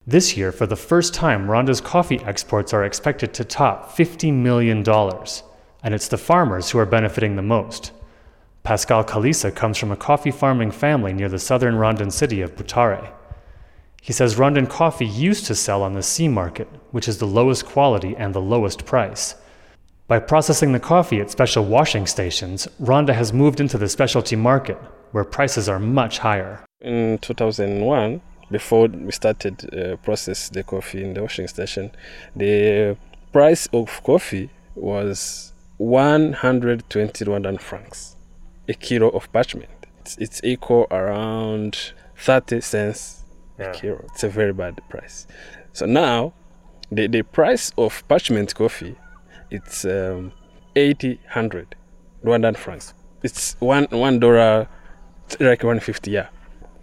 This year, for the first time, Rwanda's coffee exports are expected to top $50 million, and it's the farmers who are benefiting the most. Pascal Kalisa comes from a coffee farming family near the southern Rwandan city of Butare. He says Rwandan coffee used to sell on the C market, which is the lowest quality and the lowest price. By processing the coffee at special washing stations, Rwanda has moved into the specialty market, where prices are much higher. In 2001, before we started process the coffee in the washing station, the price of coffee was 120 Rwandan francs, a kilo of parchment. It's equal around 30 cents a kilo. It's a very bad price. So now, the price of parchment coffee, it's 800 Rwandan francs. It's $1, like 150, yeah.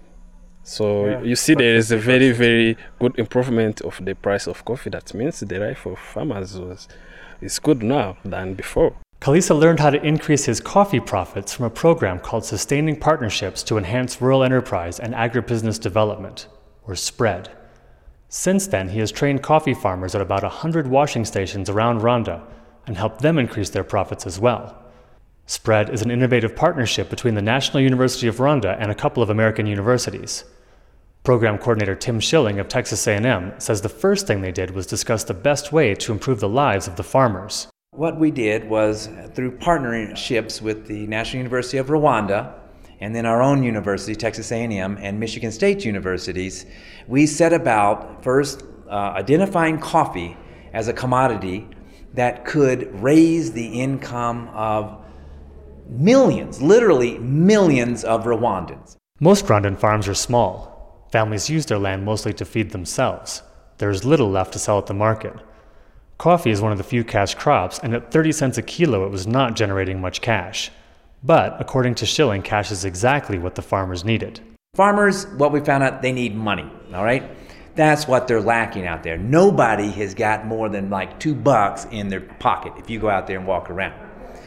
So you see there is a very, very good improvement of the price of coffee. That means the life of farmers is good now than before. Kalisa learned how to increase his coffee profits from a program called Sustaining Partnerships to Enhance Rural Enterprise and Agribusiness Development, or SPREAD. Since then, he has trained coffee farmers at about 100 washing stations around Rwanda and helped them increase their profits as well. SPREAD is an innovative partnership between the National University of Rwanda and a couple of American universities. Program coordinator Tim Schilling of Texas A&M says the first thing they did was discuss the best way to improve the lives of the farmers. What we did was, through partnerships with the National University of Rwanda, and then our own university, Texas A&M, and Michigan State universities, we set about first identifying coffee as a commodity that could raise the income of millions, literally millions of Rwandans. Most Rwandan farms are small. Families use their land mostly to feed themselves. There's little left to sell at the market. Coffee is one of the few cash crops, and at 30 cents a kilo it was not generating much cash. But, according to Schilling, cash is exactly what the farmers needed. Farmers, what we found out, they need money, all right? That's what they're lacking out there. Nobody has got more than like $2 in their pocket if you go out there and walk around.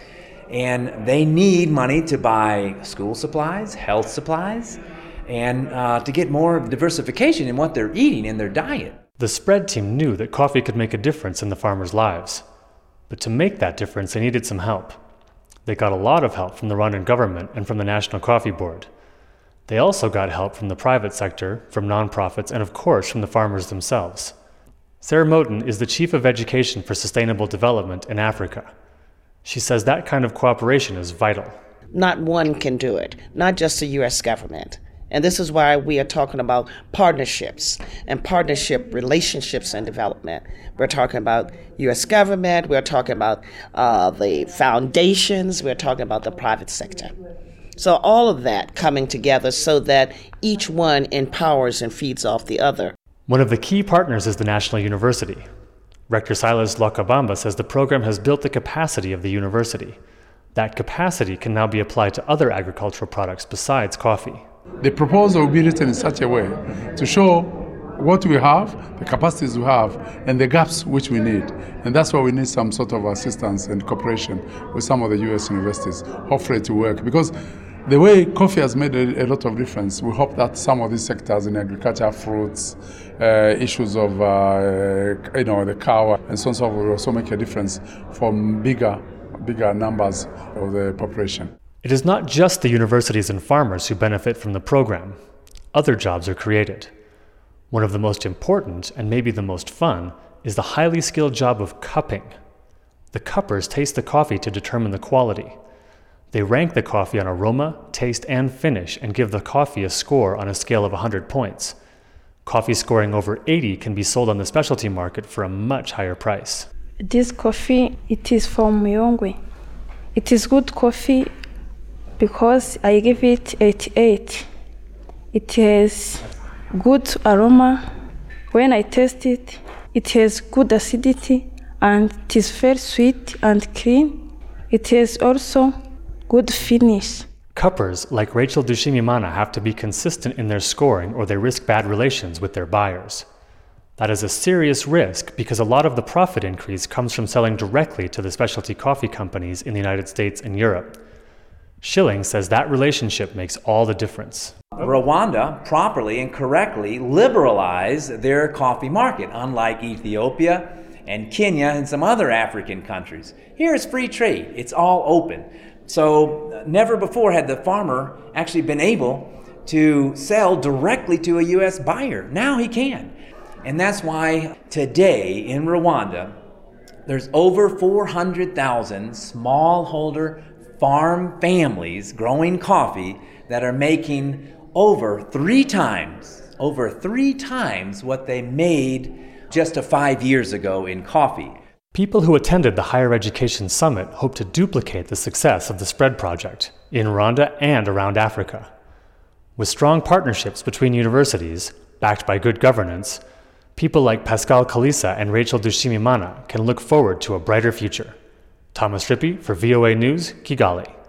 And they need money to buy school supplies, health supplies, and to get more diversification in what they're eating in their diet. The SPREAD team knew that coffee could make a difference in the farmers' lives. But to make that difference, they needed some help. They got a lot of help from the Rwandan government and from the National Coffee Board. They also got help from the private sector, from nonprofits, and of course from the farmers themselves. Sarah Moten is the Chief of Education for Sustainable Development in Africa. She says that kind of cooperation is vital. Not one can do it, not just the U.S. government. And this is why we are talking about partnerships and partnership relationships and development. We're talking about U.S. government, we're talking about the foundations, we're talking about the private sector. So all of that coming together so that each one empowers and feeds off the other. One of the key partners is the National University. Rector Silas Lwakabamba says the program has built the capacity of the university. That capacity can now be applied to other agricultural products besides coffee. The proposal will be written in such a way to show what we have, the capacities we have, and the gaps which we need. And that's why we need some sort of assistance and cooperation with some of the U.S. universities, hopefully to work. Because the way coffee has made a lot of difference, we hope that some of these sectors in agriculture, fruits, issues of the cow, and so on and so forth will also make a difference for bigger numbers of the population. It is not just the universities and farmers who benefit from the program. Other jobs are created. One of the most important, and maybe the most fun, is the highly skilled job of cupping. The cuppers taste the coffee to determine the quality. They rank the coffee on aroma, taste, and finish and give the coffee a score on a scale of 100 points. Coffee scoring over 80 can be sold on the specialty market for a much higher price. This coffee, it is from Yongwe. It is good coffee because I give it 88. It has good aroma. When I taste it, it has good acidity and it is very sweet and clean. It has also good finish. Cuppers, like Rachel Dushimimana, have to be consistent in their scoring or they risk bad relations with their buyers. That is a serious risk because a lot of the profit increase comes from selling directly to the specialty coffee companies in the United States and Europe. Schilling says that relationship makes all the difference. Rwanda properly and correctly liberalized their coffee market, unlike Ethiopia and Kenya and some other African countries. Here it's free trade. It's all open. So never before had the farmer actually been able to sell directly to a U.S. buyer. Now he can. And that's why today in Rwanda, there's over 400,000 smallholder farm families growing coffee that are making over three times what they made just 5 years ago in coffee. People who attended the Higher Education Summit hope to duplicate the success of the Spread Project in Rwanda and around Africa. With strong partnerships between universities, backed by good governance, people like Pascal Kalisa and Rachel Dushimimana can look forward to a brighter future. Thomas Rippey for VOA News, Kigali.